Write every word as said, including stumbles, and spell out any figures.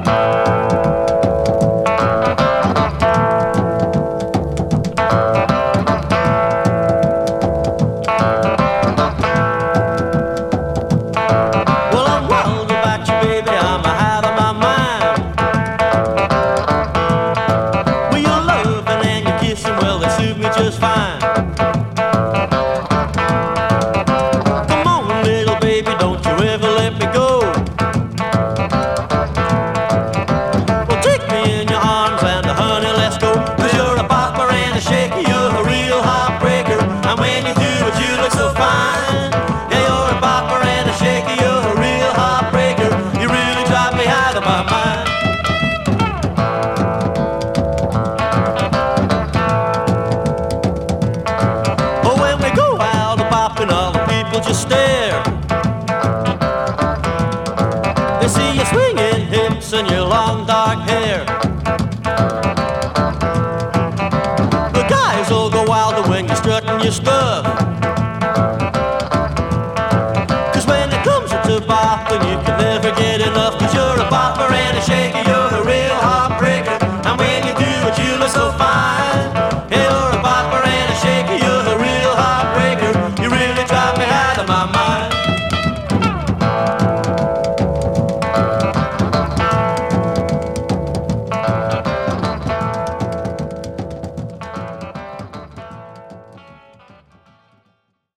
Just stare. They see you swinging hips and your long dark hair. The guys all go wilder when you're strutting your stuff.